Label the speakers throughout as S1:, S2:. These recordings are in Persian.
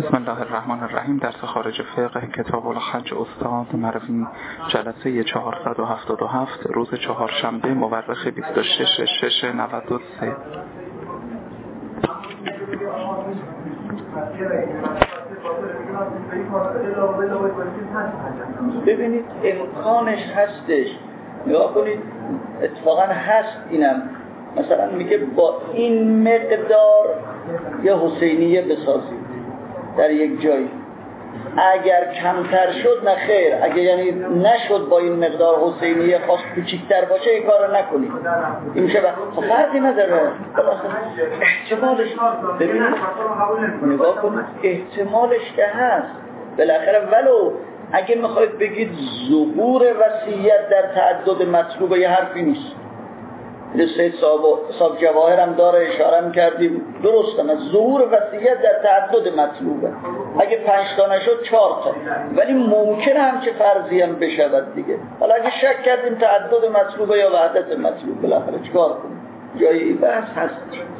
S1: بسم الله الرحمن الرحیم. درس خارج فقه کتاب الحج استاد مروی، جلسه 477، روز چهارشنبه مورخ 26/6/93.
S2: ببینید امکانش هستش، نگاه کنید اتفاقا هست. اینم مثلا میگه با این مقدار یه حسینیه بسازید در یک جایی، اگر کمتر شد نه خیر، اگر یعنی نشد با این مقدار حسینیه خواست کوچیک‌تر باشه این کارو نکنید. این میشه فرقی نداره. احتمالش ببینید، نگاه کنید احتمالش که هست بالاخره. ولو اگه میخواید بگید ظهور وصیت در تعدد مطلوب یه حرفی نیست. سید صاحب جواهر هم داره اشاره می‌کردیم، درست هم ظهور وصیت در تعدد مطلوبه. اگه 5 تا نشد 4 تا، ولی ممکنه هم که فرضی هم بشود دیگه. حالا اگه شک کردیم تعدد مطلوبه یا وحدت مطلوب، بالاخره چیکار کنیم؟ جایی بحث هست.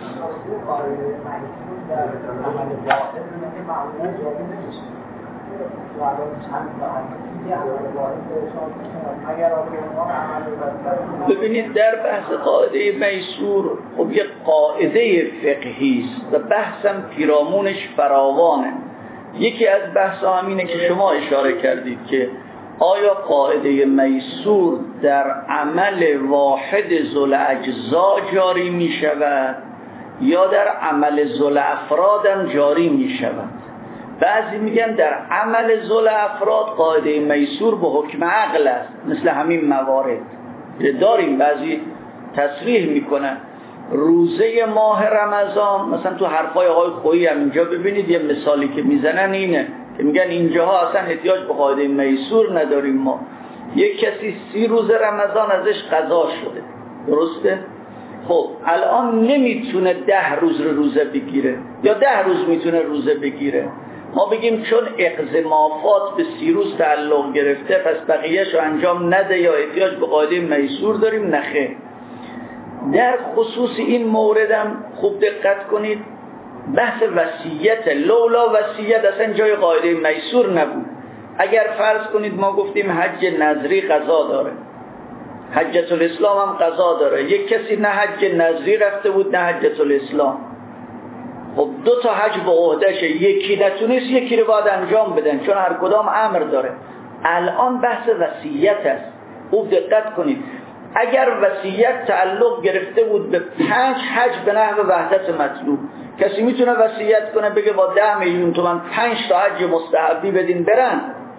S2: ببینید در بحث قاعده میسور خب یک قاعده فقهی است و بحثم پیرامونش فراوانه. یکی از بحث همینه که شما اشاره کردید که آیا قاعده میسور در عمل واحد ذوالأجزا جاری می شود یا در عمل ذوالافراد هم جاری می شود؟ بعضی میگن در عمل ذوالافراد قاعده میسور به حکم عقل است، مثل همین موارد داریم. بعضی تصریح میکنن روزه ماه رمضان، مثلا تو حرفای آقای خویی هم اینجا ببینید یه مثالی که میزنن اینه که میگن اینجاها اصلا احتیاج به قاعده میسور نداریم. ما یک کسی 30 روز رمضان ازش قضا شده، درسته؟ خب الان نمیتونه 10 روز روزه بگیره یا 10 روز میتونه روزه بگیره. ما بگیم چون اقزمافات به 30 روز تعلق گرفته پس بقیه‌شو انجام نده یا احتیاج به قاعده میسور داریم؟ نخیر. در خصوص این موردم خوب دقت کنید، بحث وصیت، لولا وصیت اصلا جای قاعده میسور نبود. اگر فرض کنید ما گفتیم حج نظری قضا داره، حجۃ الاسلام هم قضا داره، یک کسی نه حج نظری رفته بود نه حجۃ الاسلام، خب 2 تا حج به عهدهشه، یکی نتونست یکی رو باید انجام بدن چون هر کدام امر داره. الان بحث وصیت است. خوب دقت کنید، اگر وصیت تعلق گرفته بود به 5 حج به نحو وحدت مطلوب، کسی میتونه وصیت کنه بگه با 10 میلیون تومان 5 تا حج مستحبی بدین برن،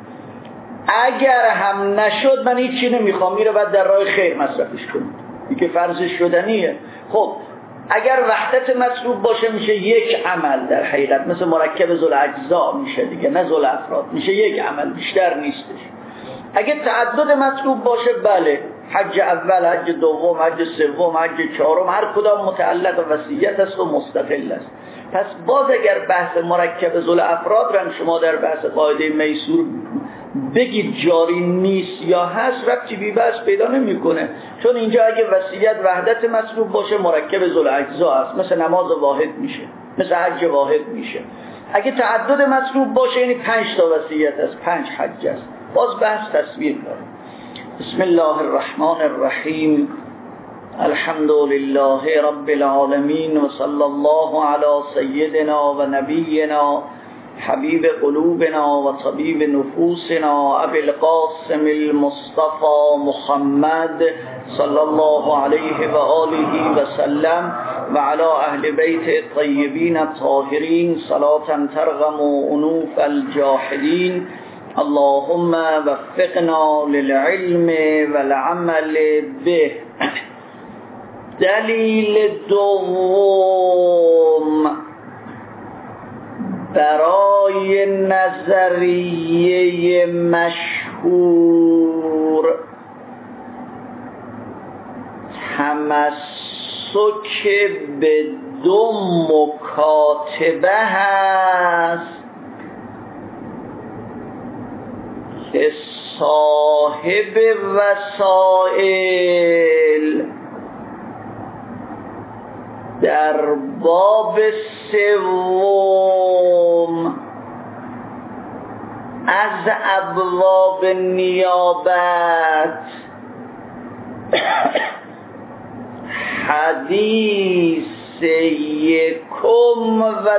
S2: اگر هم نشد من هیچی نمیخوام، میره بعد در راه خیر مصرفش کنید، این که فرض شدنیه. خب اگر وحدت مطلوب باشه میشه یک عمل، در حقیقت مثل مرکب ذوالأجزا میشه دیگه، نه ذوالافراد، میشه یک عمل، بیشتر نیستش. اگه تعدد مطلوب باشه بله، حج اول، حج دوم، حج سوم، حج چهارم، هر کدام متعلق وصیت است و مستقل است. پس باز اگر بحث مرکب ذوالافراد را شما در بحث قاعده میسور بگید جاری نیست یا هست، ربطی بی بحث پیدا نمیکنه، چون اینجا اگه وصیت وحدت مطلوب باشه مرکب ذوالأجزا است، مثل نماز واحد میشه، مثل حج واحد میشه. اگه تعدد مطلوب باشه یعنی 5 تا وصیت است، 5 حج است، باز بحث تصویر داره. بسم الله الرحمن الرحیم. الحمد لله رب العالمین و صلی الله علی سیدنا و نبینا حبیب قلوبنا و طبیب نفوسنا ابی القاسم المصطفى محمد صلی الله علیه و آله و سلم و علی اهل بیت الطیبین الطاهرین صلاة ترغم انوف الجاحدین. اللهم وفقنا للعلم والعمل به. دلیل دوم برای نظریه مشهور تمسک به 2 مکاتبه هست که صاحب وسائل در باب 3 ابواب نیابت حدیث یکم و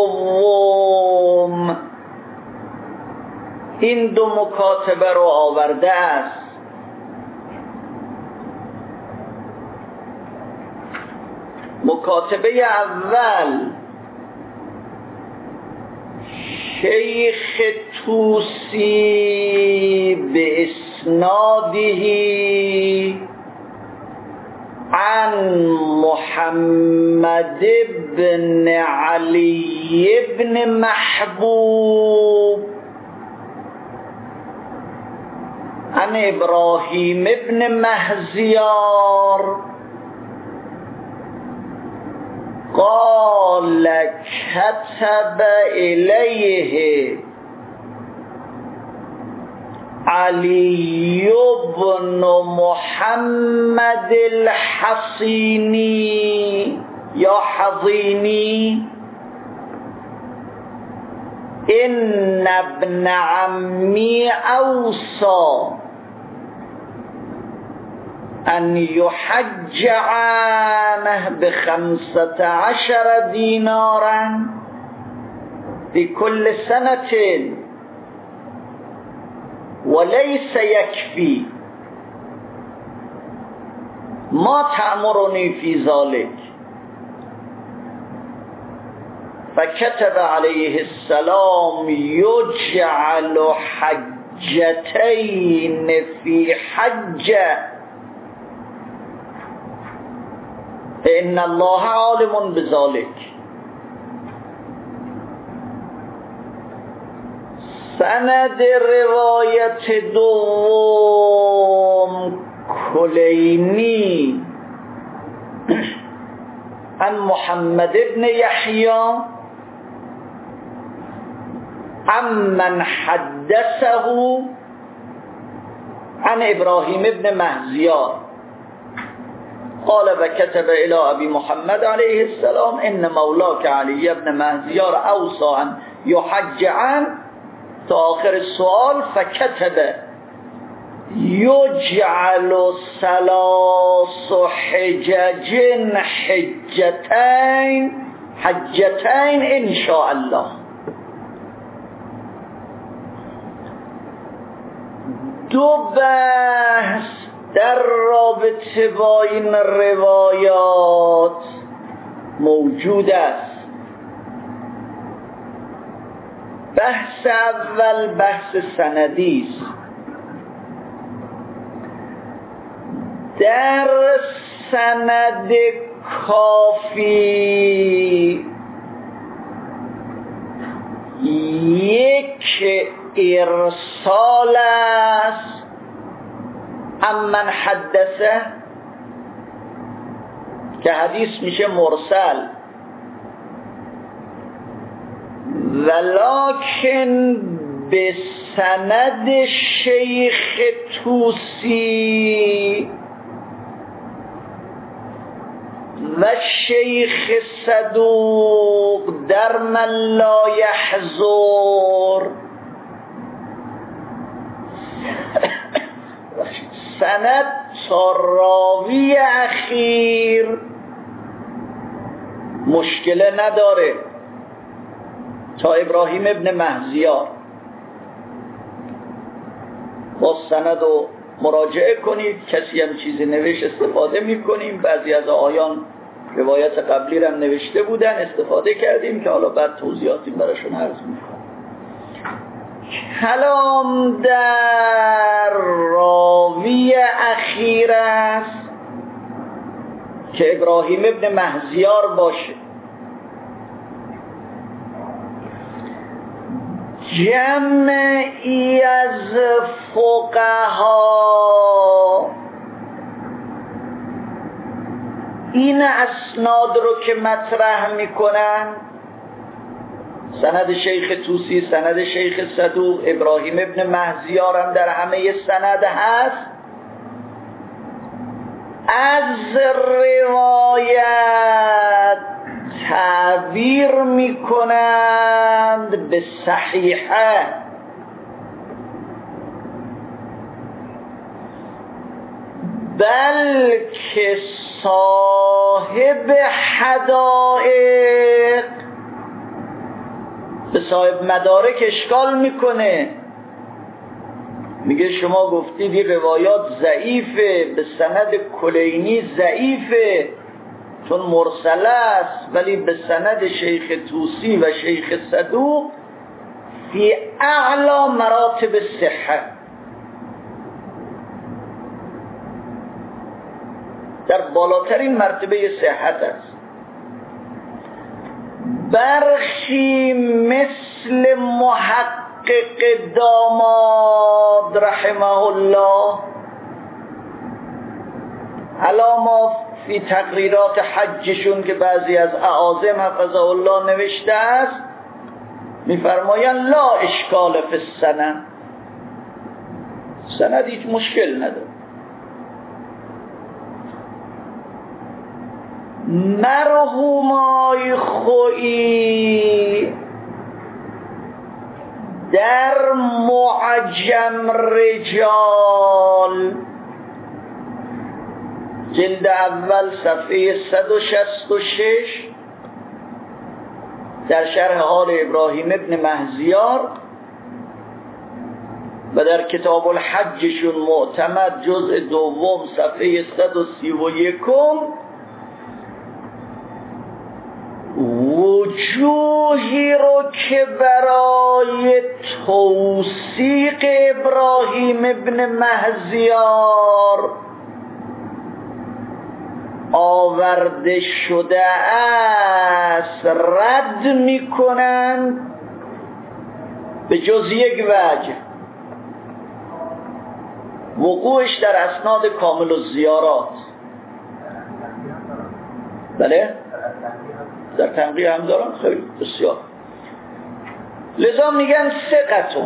S2: دوم این دو مکاتبه رو آورده است. مکاتبه اول شیخ توسی به اسناده عن محمد بن علی بن محبوب عن ابراهیم بن مهزیار قال كتب إليه علي بن محمد الحصيني يا حظيني إن ابن عمي أوصى أن يحج عنه ب15 دينارا بكل سنة وليس يكفي ما تأمرني في ذلك. فكتب عليه السلام يجعل حجتين في حجة إن الله عالم بذلك. سند روایت دوم کلینی عن محمد بن يحيى عمن حدثه عن إبراهيم بن مهزيار قال وكتب إلى أبي محمد عليه السلام إن مولاك علي بن مهزيار أوصى أن يحج عنه تا آخر السؤال. فكتب يجعل 3 حجج حجتين إن شاء الله. دو بحث در رابطه با این روایات موجود است. بحث اول بحث سندی است. در سند کافی یک ارسال است امن حدثه که حدیث میشه مرسل، ولکن به سند شیخ توسی و شیخ صدوق در من لا یحضر سند تا راوی اخیر مشکل نداره، تا ابراهیم ابن مهزیار. با سند رو مراجعه کنید، کسی هم چیزی نوشت استفاده میکنیم. بعضی از آیان روایت قبلی رو هم نوشته بودن استفاده کردیم که حالا بعد توضیحاتی براشون عرض میکنم. کلام در راوی اخیر است که ابراهیم ابن مهزیار باشه. جمعی از فقها این اسناد رو که مطرح میکنن، سند شیخ توسی، سند شیخ صدوق، ابراهیم ابن مهزیار هم در همه سند هست، از روایت تعبیر میکنند به صحیحه بلکه صاحب حدائق به صاحب مدارک اشکال میکنه، میگه شما گفتید این روایات ضعیفه، به سند کلینی ضعیفه چون مرسله است، ولی به سند شیخ طوسی و شیخ صدوق فی اعلی مراتب صحت، در بالاترین مرتبه صحت است. برخی مثل محقق داماد رحمه الله علاما فی تقریرات حجشون که بعضی از اعاظم حفظه الله نوشته است، میفرمایند لا اشکال فی السند، سند هیچ مشکل نداره. مرحومای خویی در معجم رجال جلد اول صفحه 166 در شرح حال ابراهیم ابن مهزیار و در کتاب الحجشون معتمد جزء دوم صفحه 131 وجوهی رو که برای توثیق ابراهیم ابن مهزیار آورده شده است رد میکنند به جز یک وجه، وقوعش در اسناد کامل الزیارات. بله در تنقیه هم دارن، خیلی بسیار. لذا میگن ثقتون،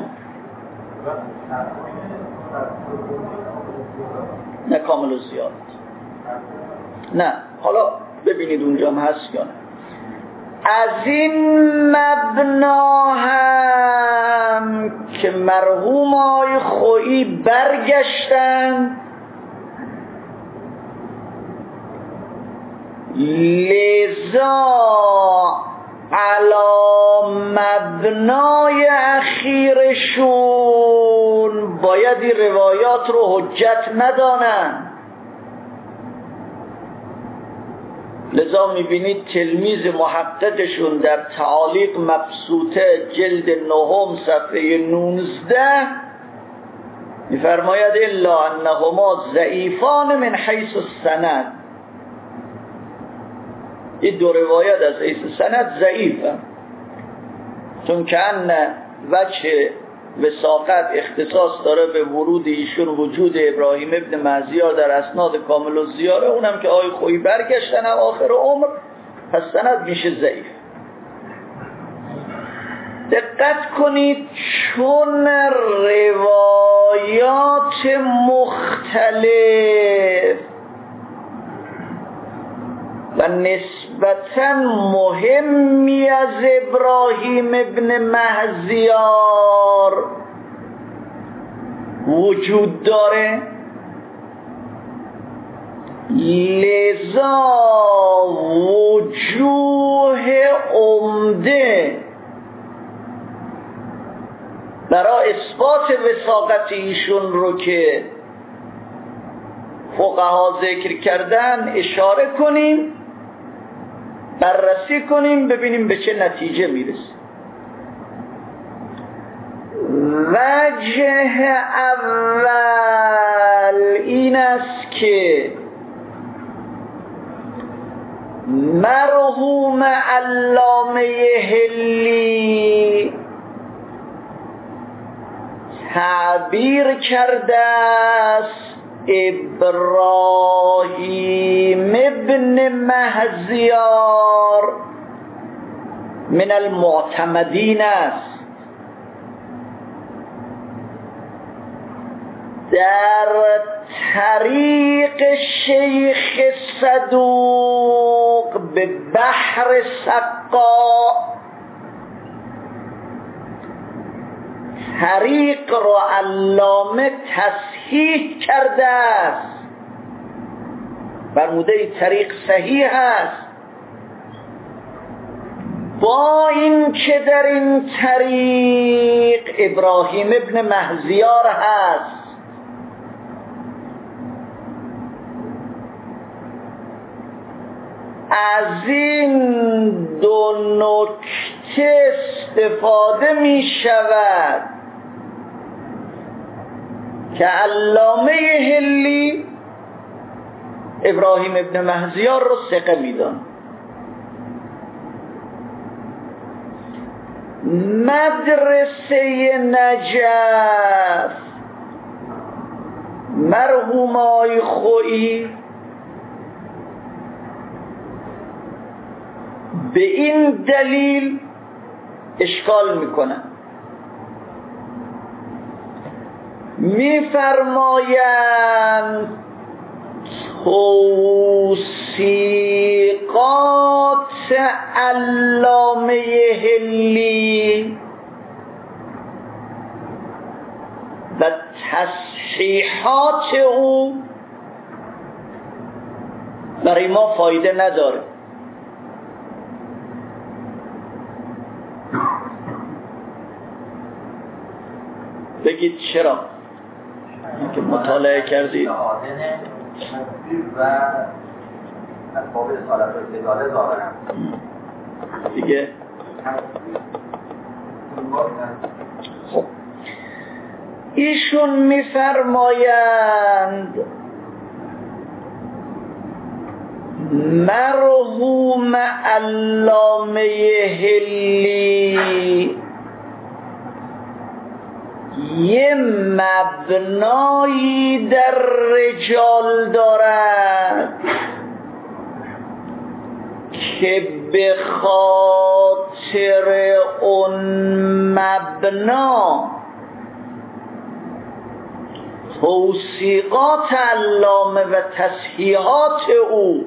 S2: نه کامل الزیارات نه. حالا ببینید اونجا هم هست یا نه. از این مبنا هم که مرحوم آقای خویی برگشتن، لذا علا مبنای اخیرشون باید این روایات رو حجت ندانن. لذا میبینید تلمیذ محققشون در تعالیق مبسوطه جلد 9 صفحه 19 میفرماید الا انهما ضعیفان من حیث السند، این دو روایت از حیث سند ضعیفه، چون که ان وجه وثاقت اختصاص داره به ورود ایشون وجود ابراهیم ابن مهزیار در اسناد کامل الزیاره، اونم که آقای خویی برگشتن اواخر عمر، پس سند میشه ضعیف. دقت کنید چون روایات مختلف و نسبتاً مهمی از ابراهیم ابن مهزیار وجود داره، لذا وجوه عمده برای اثبات وثاقت ایشون رو که فقها ذکر کردن اشاره کنیم، بررسی کنیم، ببینیم به چه نتیجه میرسیم. وجه اول این است که مرحوم علامه حلی تعبیر کرده است ابراهیم ابن مهزیار من المعتمدین است. در طریق شیخ صدوق به بحر سقا طریق را علامه تصحیح کرده است فرموده طریق صحیح است، با این که در این طریق ابراهیم ابن مهزیار هست. از این دو نکته استفاده می شود که علامه حلی ابراهیم ابن مهزیار رو ثقه میدان. مدرسه نجف مرحوم آقای خویی به این دلیل اشکال میکنن، میفرمایند توثیقات علامه حلی و تصحیحات او برای ما فایده نداره. بگید چرا؟ که مطالعه کردید
S3: و اسباب اصالت و استداله ظاهرن
S2: دیگه. خب ایشون میفرمایند مرحوم علامه حلی یه مبنایی در رجال دارد که به خاطر اون مبنا توثیقات علامه و تصحیحات او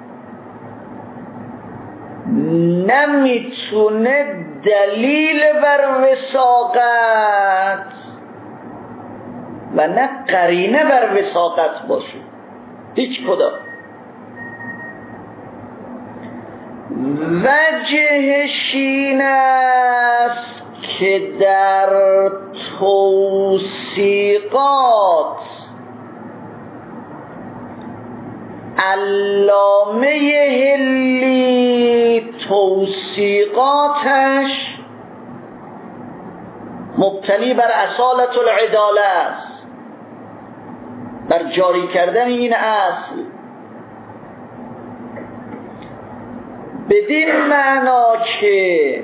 S2: نمیتونه دلیل بر وثاقت و نه قرینه بر وثاقت باشه، هیچ کدام. وجهش این است که در توثیقات علامه حلی توثیقاتش مبتنی بر اصالت العداله است، بر جاری کردن این اصل، بدین معنا که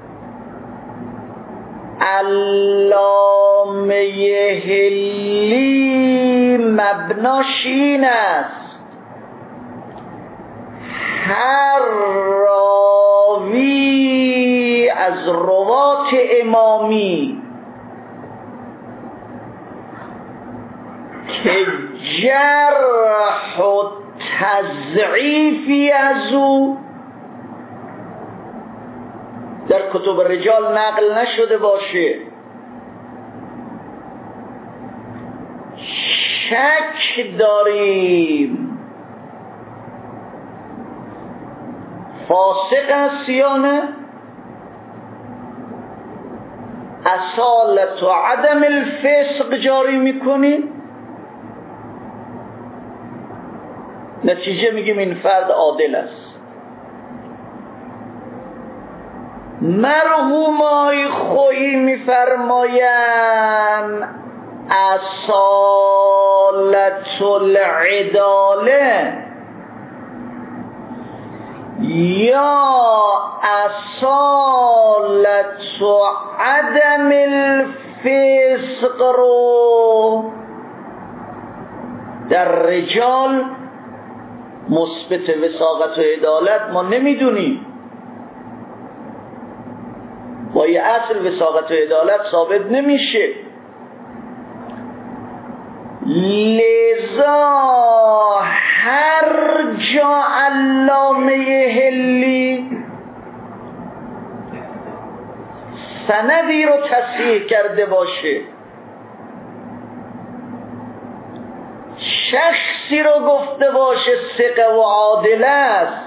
S2: علامه حلی مبناش این است هر راوی از روات امامی که جرح و تضعیفی از او در کتب رجال نقل نشده باشه، شک داریم فاسق است یا نه، اصالت و عدم الفسق جاری میکنیم، نتیجه میگیم این فرد عادل است. مرحوم آقای خویی میفرمایند اصالت العداله یا اصالت و عدم الفسق رو در رجال مثبت وثاقت و عدالت ما نمیدونیم، با یه اصل وثاقت و عدالت ثابت نمیشه. لذا هر جا علامه حلی سندی رو تصحیح کرده باشه، شخصی رو گفته باشه ثقه و عادل است،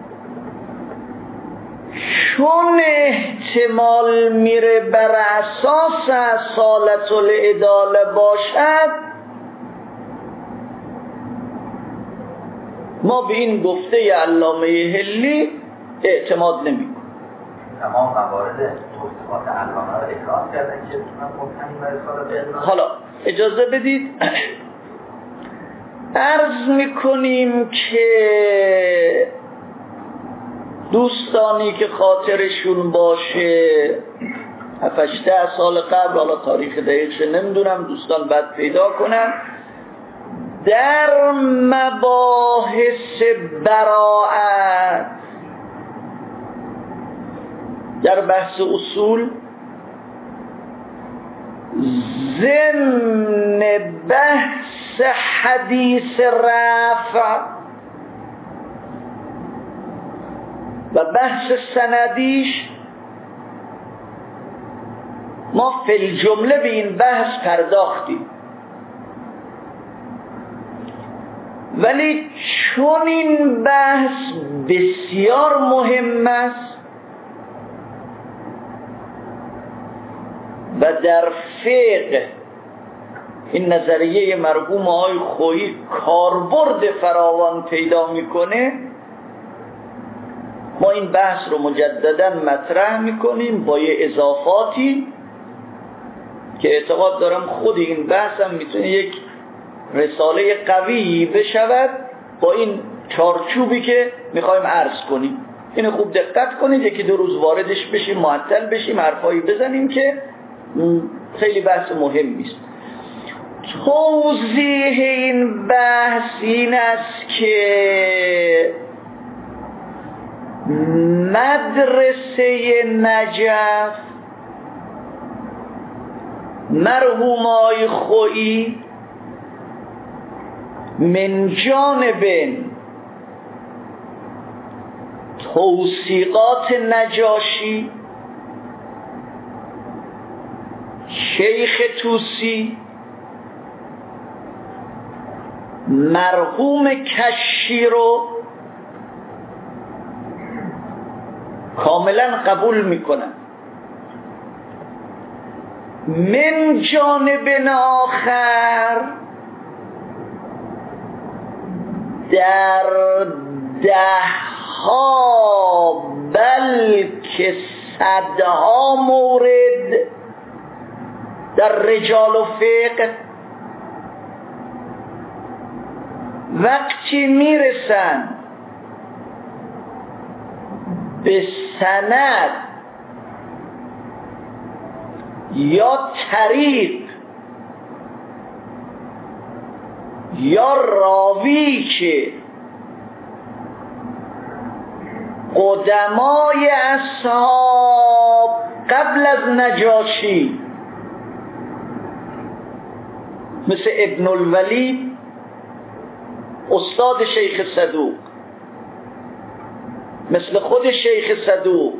S2: چون احتمال میره بر اساس اصالت العداله باشد، ما به این گفته علامه حلی اعتماد نمی‌کنیم.
S3: تمام موارد توصیفات علامه را احراز کردن که مبتنی بر ارسال به ادراک.
S2: حالا اجازه بدید عرض میکنیم که دوستانی که خاطرشون باشه 7-8 سال قبل، حالا تاریخ دقیقش نمیدونم، دوستان بعد پیدا کنن، در مباحث براءت در بحث اصول ضمن بحث حدیث رفع و بحث سندیش ما فی الجمله به این بحث پرداختیم، ولی چون این بحث بسیار مهم است و در فقه این نظریه مرحوم آقای خویی کاربرد فراوان پیدا میکنه، ما این بحث رو مجددا مطرح میکنیم با یه اضافاتی که اعتقاد دارم خود این بحث هم میتونه یک رساله قوی بشود با این چارچوبی که میخوایم عرض کنیم. اینو خوب دقت کنید، یکی دو روز واردش بشیم، معطل بشیم، حرفایی بزنیم که خیلی بحث مهمی است. توضیح این بحث این است که مدرسه نجف مرحوم آقای خویی من جانب توثیقات نجاشی، شیخ توسی، مرحوم کشی رو کاملا قبول میکنن. من جانب آخر در 10 بلکه 100 مورد در رجال و فقه وقتی میرسن به سند یا طریق یا راوی که قدمای اصحاب قبل از نجاشی مثل ابن الولید استاد شیخ صدوق، مثل خود شیخ صدوق،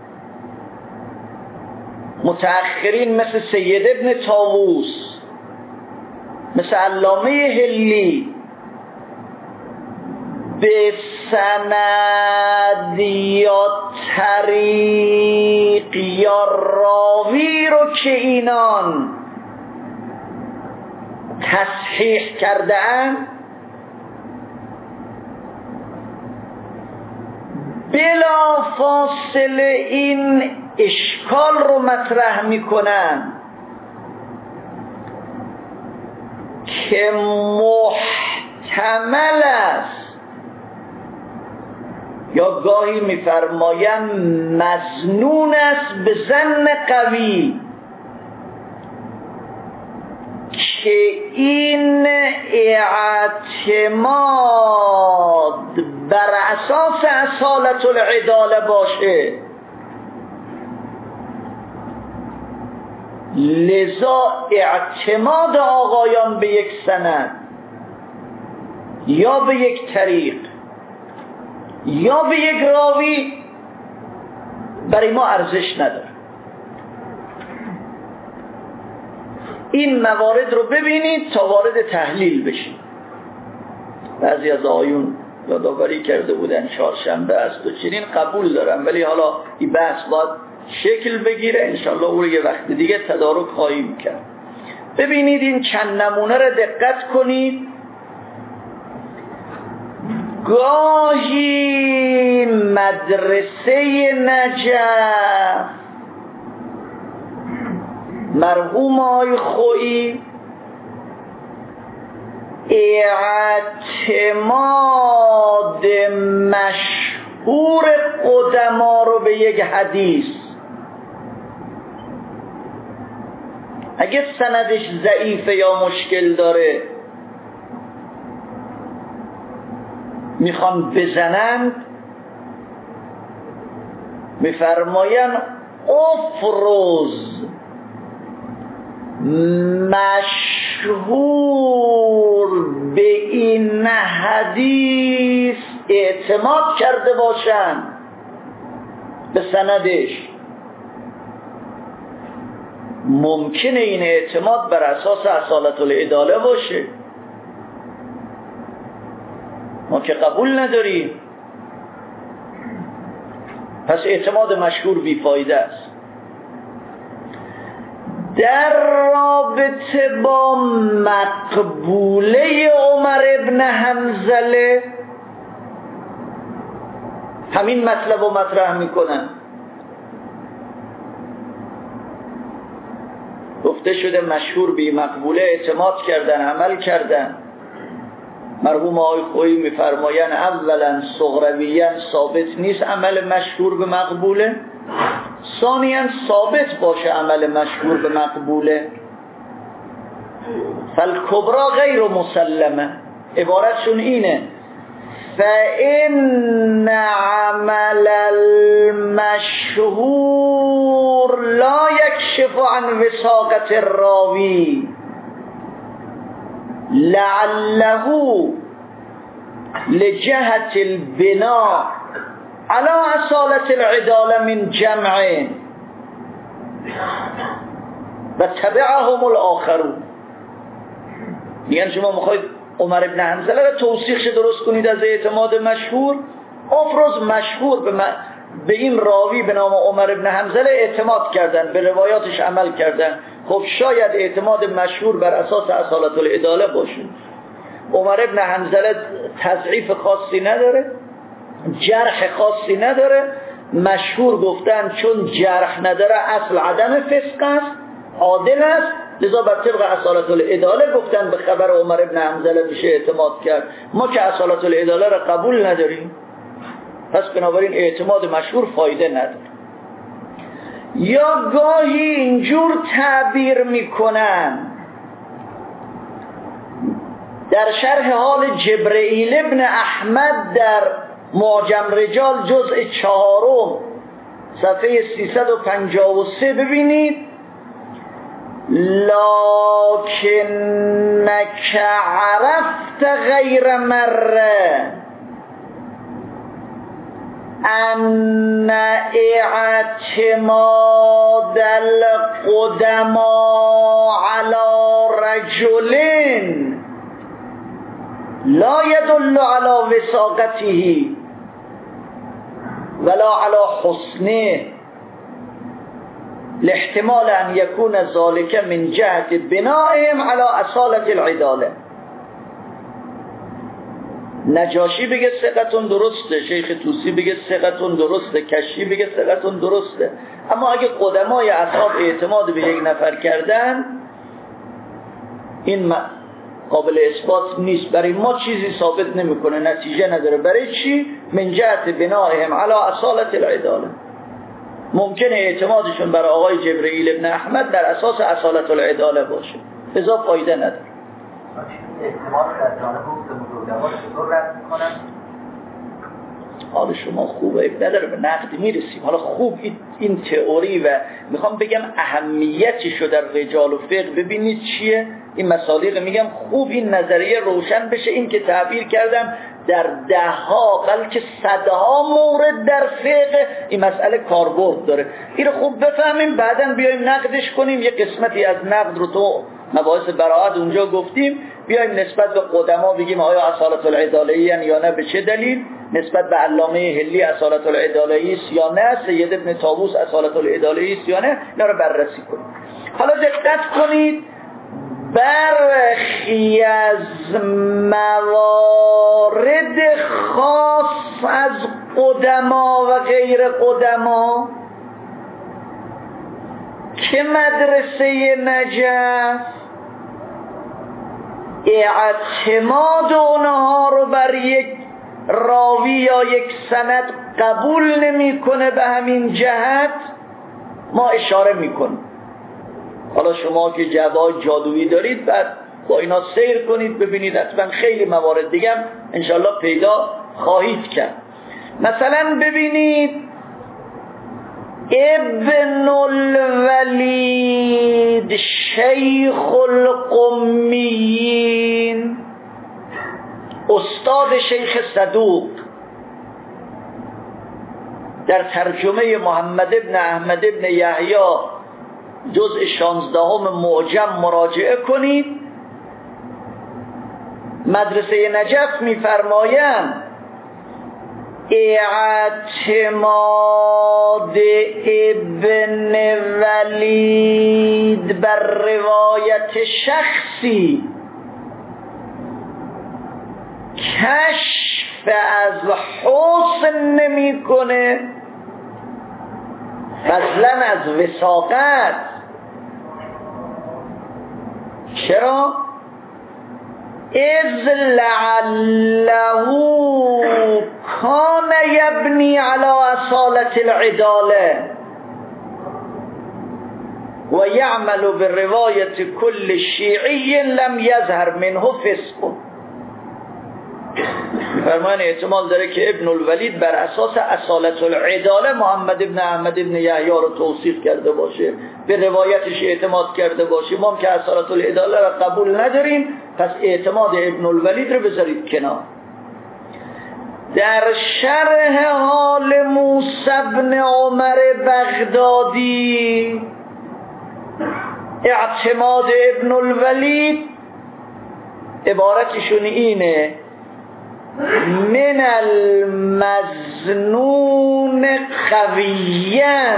S2: متأخرین مثل سید ابن طاووس، مثل علامه حلی، به سند یا طریق یا راوی رو که اینان تصحیح کردن بلا فاصله این اشکال رو مطرح میکنن که محتمل است یا گاهی میفرمایند مظنون است به ظن قوی که این اعتماد بر اساس اصالت العداله باشه، لذا اعتماد آقایان به یک سند یا به یک طریق یا به یک راوی برای ما ارزش نداره. این موارد رو ببینید تا وارد تحلیل بشید. بعضی از آیون یادآوری کرده بودن چهارشنبه است و چنین قبول دارم، ولی حالا این بحث باید شکل بگیره، انشالله او رو یه وقت دیگه تدارک خواهیم کرد. ببینید این چند نمونه رو دقت کنید. گاهی مدرسه نجف مرحوم آقای خویی اعتماد مشهور قدما رو به یک حدیث، اگه سندش ضعیفه یا مشکل داره میخوان بزنند، میفرماین افروز مشهور به این حدیث اعتماد کرده باشند به سندش. ممکنه این اعتماد بر اساس اصالت العداله باشه، ما که قبول نداریم، پس اعتماد مشهور بیفایده است. در رابطه با مقبوله عمر ابن حنظله همین مطلب رو مطرح میکنن. گفته شده مشهور به مقبوله اعتماد کردن، عمل کردن. مرحوم آقای خویی میفرمایند اولا صغرویاً ثابت نیست عمل مشهور به مقبوله، ثانیاً ثابت باشه عمل مشهور به مقبوله. فالکبرا غیر مسلمه، عبارتشون اینه فإن عمل المشهور لا يكشف عن وثاقة الراوي لعله لجهة البناء على اصالة العدالة من جمع و تبعهم الاخرون. میگن شما میخواید عمر ابن حنظله رو توثیقش درست کنید از اعتماد مشهور، افروز مشهور به این راوی به نام عمر ابن حنظله اعتماد کردن، به روایاتش عمل کردن. خب شاید اعتماد مشهور بر اساس اصالت العداله باشه. عمر ابن حنظله تضعیف خاصی نداره، جرح خاصی نداره، مشهور گفتن چون جرح نداره اصل عدم فسق است، عادل است، لذا بر طبق اصالت العداله گفتن به خبر عمر ابن حنظله میشه اعتماد کرد. ما که اصالت العداله را قبول نداریم، پس بنابراین اعتماد مشهور فایده نداره. یا گاهی اینجور تعبیر میکنن در شرح حال جبرئیل ابن احمد در معجم رجال جزء 4 صفحه 353 ببینید لکنک عرفت غیر مره ان اعتماد القدما على رجل لا يدل على وثاقته ولا على حسنه لاحتمال ان يكون ذلك من جهة بنائهم على اصالة العداله. نجاشی بگه ثقتون درسته، شیخ طوسی بگه ثقتون درسته، کشی بگه ثقتون درسته، اما اگه قدمای اصحاب اعتماد به یک نفر کردن این قابل اثبات نیست، برای ما چیزی ثابت نمیکنه، نتیجه نداره. برای چی؟ من جهت بنائهم علی اصالت العداله. ممکنه اعتمادشون برای آقای جبرئیل ابن احمد در اساس اصالت العداله باشه، لذا فایده نداره.
S3: اعتماد در جانب علما چطور رد میکنن؟
S2: حال شما خوبه، نداره، به نقد میرسیم. حالا خوب این تئوری و میخوام بگم اهمیتشو در رجال و فقه ببینید چیه. این مصادیق میگم خوب این نظریه روشن بشه. این که تعبیر کردم در دهها بلکه صدها مورد در فقه این مسئله کاربرد داره. این رو خوب بفهمیم، بعداً بیایم نقدش کنیم. یه قسمتی از نقد رو تو مباحث براءت اونجا گفتیم، بیایم نسبت به قدما بگیم آیا اصالت العداله یا نه، به چه دلیل؟ نسبت به علامه حلی اصالت العداله است یا نه، سید ابن طاووس اصالت العداله است یا نه، اینا رو بررسی کنید. حالا دقت کنید، برخی از موارد خاص از قدما و غیر قدما که مدرسه نجف اعتماد اونها رو بر یک راوی یا یک سند قبول نمیکنه، به همین جهت ما اشاره میکنیم. حالا شما که جوای جادویی دارید بعد با اینا سیر کنید ببینید، حتما خیلی موارد دیگه هم انشالله پیدا خواهید کرد. مثلا ببینید ابن الولید شیخ القمیین، استاد شیخ صدوق، در ترجمه محمد ابن احمد ابن یحیی جزء 16 معجم مراجعه کنید. مدرسه نجف می‌فرمایند اعتماد ابن ولید بر روایت شخصی کشف از حسن نمی کنه، فضلا از وثاقت. چرا؟ اذ لعله کان یبنی علی اصالت العداله و یعمل بالروایت کل شیعی لم یظهر منه فسق. فرمان احتمال داره که ابن الولید بر اساس اصالت العداله محمد ابن احمد ابن یحیی رو توصیف کرده باشه، به روایتش اعتماد کرده باشه. ما هم که اصالت العداله رو قبول نداریم، پس اعتماد ابن الولید رو بذارید کنار. در شرح حال موسی بن عمر بغدادی اعتماد ابن الولید عبارتشون اینه: من المظنون قویا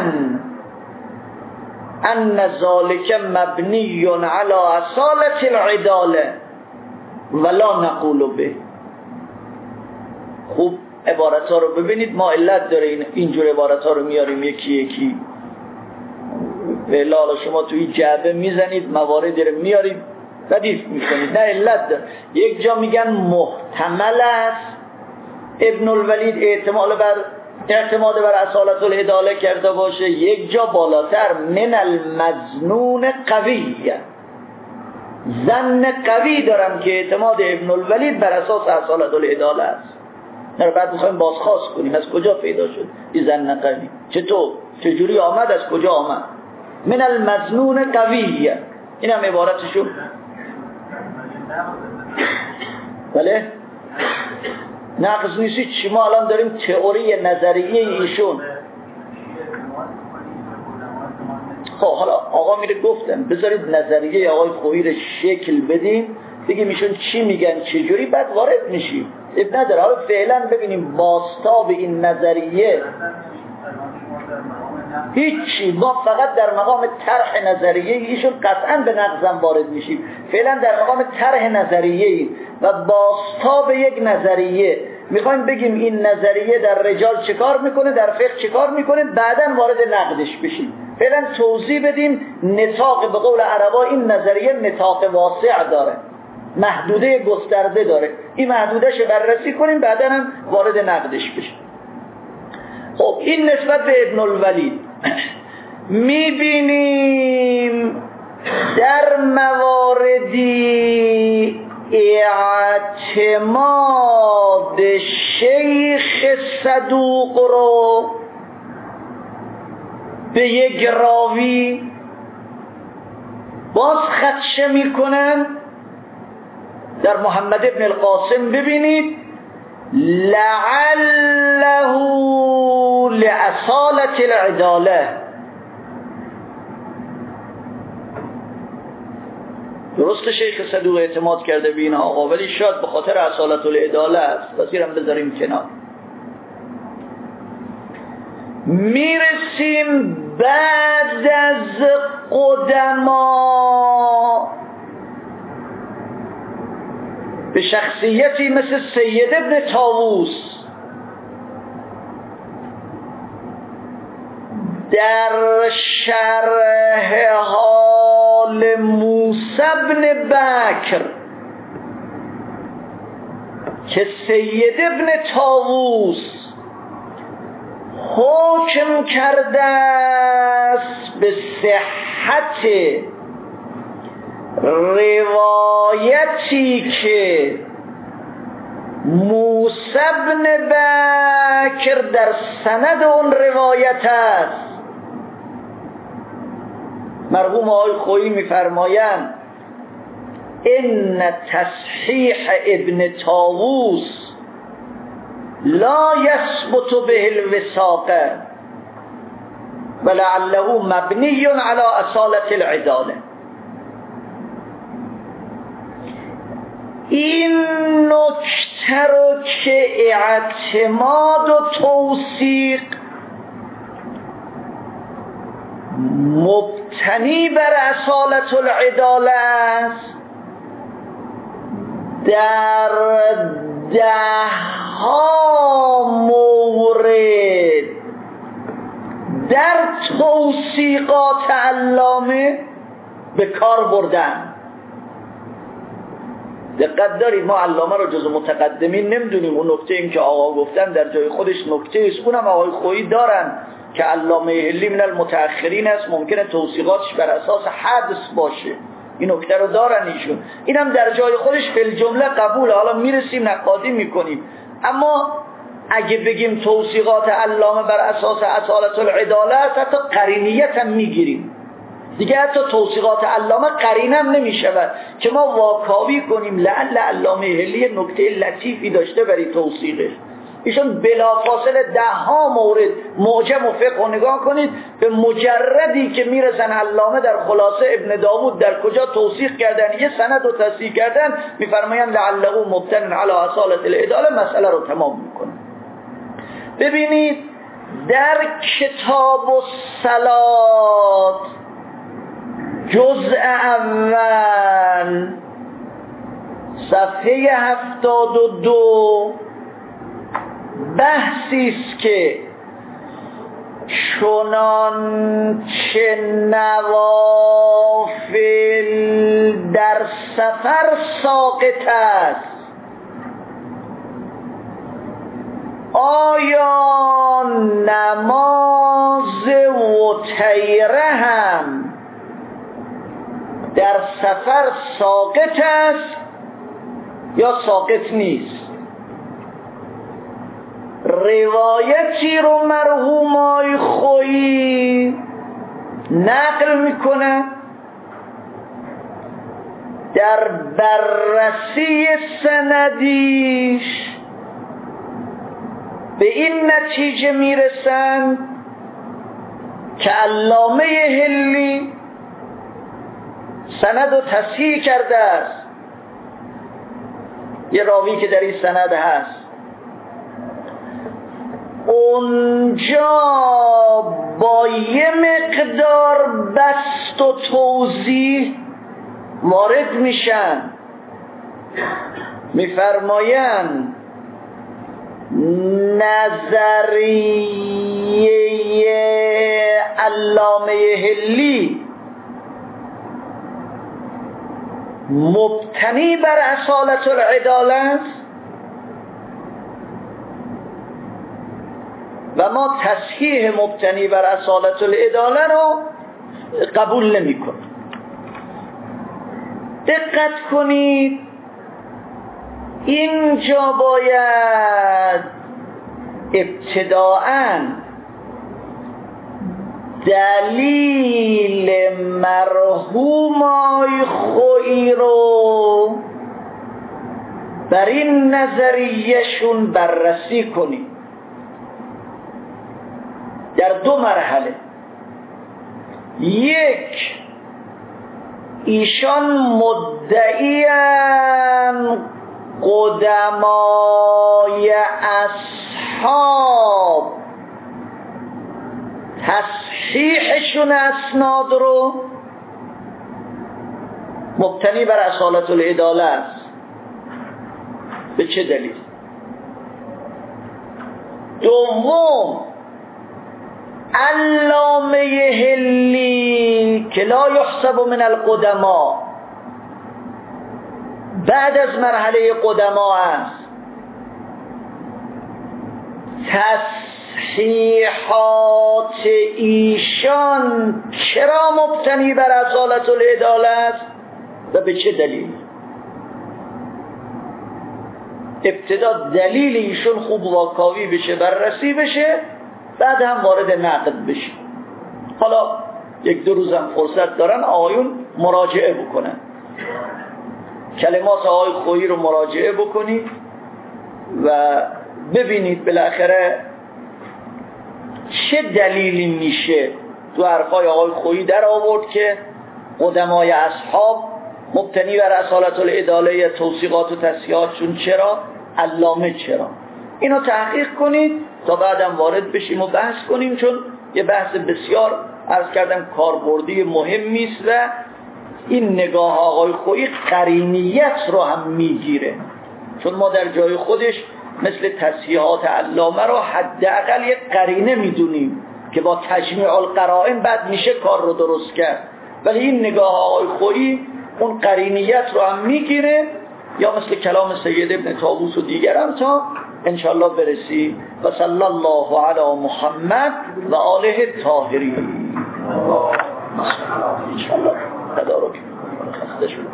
S2: ان ذلك مبنی علی اصالت العداله ولا نقول به. خوب عبارت ها رو ببینید، ما علت داره اینجور عبارت ها رو میاریم یکی یکی. لالا شما توی جعبه میزنید موارد رو میارید ردیف میکنید، نه علت داره. یک جا میگن محتمل است ابن الولید اعتماد بر اصالت العداله کرده باشه، یک جا بالاتر من المظنون قویه، ظن قوی دارم که اعتماد ابن الولید بر اساس اصالت العداله است. نه بعد میخوایم بازخواست کنیم از کجا پیدا شد این ظن قوی، چطور، چجوری آمد، از کجا آمد. من المظنون قویه، این هم عبارتشو. بله نقص نیستی چی، ما الان داریم تئوری نظریه ایشون. خب حالا آقا میره گفتن بذارید نظریه آقای خویی رو شکل بدیم، بگیم ایشون چی میگن چجوری، بعد وارد میشیم. اب نداره. حالا فعلا ببینیم بازتاب این نظریه هیچی، ما فقط در مقام طرح نظریه ایشون قطعا به نقضم وارد میشیم. فعلا در مقام طرح نظریه و بازتاب یک نظریه میخوایم بگیم این نظریه در رجال چیکار میکنه، در فقه چیکار میکنه، بعداً وارد نقدش بشیم. فعلا توضیح بدیم نطاق، به قول عربا این نظریه نطاق واسع داره، محدوده گسترده داره، این محدودهش بررسی کنیم بعداً هم وارد نقدش بشیم. خب این نسبت به ابن الولید. میبینیم در مواردی اعتماد شیخ صدوق رو به یک راوی باز خدشه میکنن. در محمد ابن القاسم ببینید لعله لأصالة العداله، درست شیخ صدوق اعتماد کرده به این آقا، ولی شاید به خاطر اصالت العداله است، بسیرم بذاریم کنار. میرسیم بعد از قدما به شخصیتی مثل سید ابن طاووس. در شرح حال موسی بن بکر که سید ابن طاووس حکم کرده است به صحت روایتی که موسی بن بکر در سند اون روایت است. مرحوم آقای خویی می‌فرمایند ان تصحیح ابن طاووس لا يثبت به الوثاق ولعله مبنی على اصالة العداله. این نکته رو که اعتماد و توثیق مبتنی بر اصالة العداله است، در 10 مورد در توثیقات علامه به کار بردن. دقت دارید، ما علامه رو جز متقدمین نمیدونیم. اون نکته این که آقا گفتن در جای خودش نکته است، اونم آقای خویی دارن که علامه هلی من المتأخرین است، ممکنه توثیقاتش بر اساس حدس باشه، این نکته رو دارن ایشون، اینم در جای خودش فی الجمله قبوله. حالا میرسیم نقادی میکنیم، اما اگه بگیم توثیقات علامه بر اساس اصالت العداله است، حتی قرینیت هم میگیریم دیگه. حتی توثیقات علامه قرینه هم نمیشود که ما واکاوی کنیم لعل علامه هلی نکته لطیفی داشته برای توثیقش. ایشون بلافاصله 10 مورد معجم و فقه رو نگاه کنید، به مجردی که میرسن علامه در خلاصه ابن داوود در کجا توثیق کردن، یه سند رو تصحیح کردن، میفرمایند لعله مبتن علی اصالة العداله، مسئله رو تمام میکنه. ببینید در کتاب الصلات جزء اول صفحه 72 بحثی است که چنان چه نوافل در سفر ساقط است، آیا نماز وتیره هم در سفر ساقط است یا ساقط نیست؟ روایتی رو مرحوم آقای خویی نقل میکنه، در بررسی سندیش به این نتیجه میرسن که علامه هلی سند رو تصحیح کرده است. یه راوی که در این سند هست اونجا با یه مقدار بسط و توضیح وارد میشن، میفرمایند نظریه علامه هلی مبتنی بر اصالت العداله است و ما تصحیح مبتنی بر اصالت العداله رو قبول نمی کنیم. دقت کنید، اینجا باید ابتداءً دلیل مرحوم آقای خویی رو بر این نظریهشون بررسی کنیم در 2 مرحله. یک، ایشان مدعیان قدمای اصحاب تصحیحشون اسناد رو مبتنی بر اصالت العداله است. به چه دلیل؟ دوم، علامه حلی که لا یحسب من القدما، بعد از مرحله قدما است، تصحیحات ایشان چرا مبتنی بر اصالت العداله است و به چه دلیل؟ ابتدا دلیل ایشون خوب واکاوی بشه، بررسی بشه، بعد هم وارد نقد بشه. حالا یک دو روزم فرصت دارن آقایون مراجعه بکنن، کلمات آقای خویی رو مراجعه بکنید و ببینید بالاخره چه دلیلی میشه تو حرفای آقای خویی در آورد که قدمای اصحاب مبتنی بر اصالت العداله، توثیقات و تصحیحاتشون چرا، علامه چرا. اینو تحقیق کنید تا بعدم وارد بشیم و بحث کنیم، چون یه بحث بسیار عرض کردم کاربردی مهمی است و این نگاه آقای خویی قرینیت رو هم میگیره، چون ما در جای خودش مثل تصحیحات علامه رو حداقل یک قرینه میدونیم که با تجمیع القرائن بعد میشه کار رو درست کرد، ولی این نگاه آقای خویی اون قرینیت رو هم میگیره، یا مثل کلام سید ابن طاووس و دیگران، تا انشاءالله برسی. و صلی الله علی محمد و آله الطاهرین. انشاءالله تدارک خسته شد.